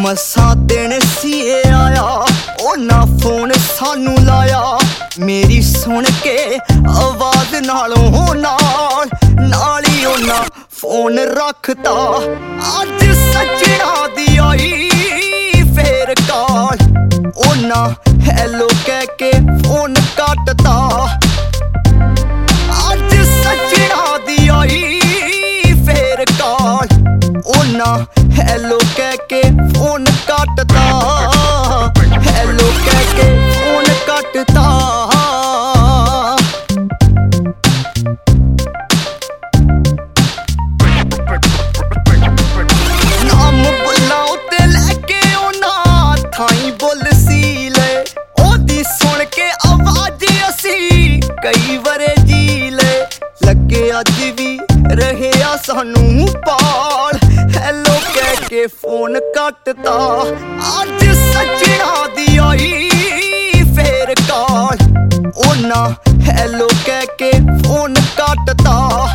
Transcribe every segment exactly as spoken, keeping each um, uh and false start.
मसा दिन सीए आया ओना फोन सानू लाया मेरी सुन के आवाज नालों नाल नाल ही ओना फोन रखता। अज सजना दी आई फेर कॉल ओना हैलो कह के फोन कटता। अज सजना दी आई फेर कॉल ओना हैलो कह के फोन कटता। हैलो कह के फोन कटता। नाम बुला उत्ते लैके ओना थाई बोल सी ले ओदी सुन के आवाज असी कई वरे जी ले लगे अज भी रहे आ सानू पाल। हैलो कह के फोन कटता। अज सजना दी आई फेर कॉल ओना हैलो कह के फोन कटता।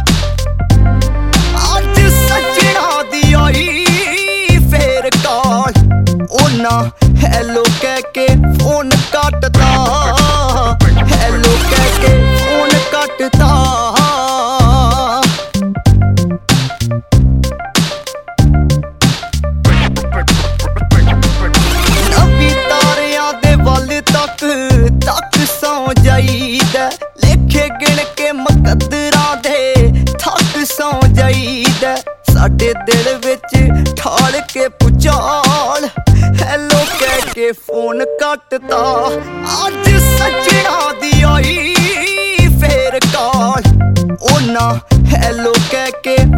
अज सजना दी आई फेर कॉल ओना हैलो कह के फोन कटता। हैलो कह के फोन कटता। तक सौ जाईदा लेखे गिण के मुकद्दरां दे थक सौ जाईदा साडे दिल विच ठाल के पुचाल। हैलो कह के फोन कटता। अज सजना दी आई फेर कॉल ओना हैलो कह के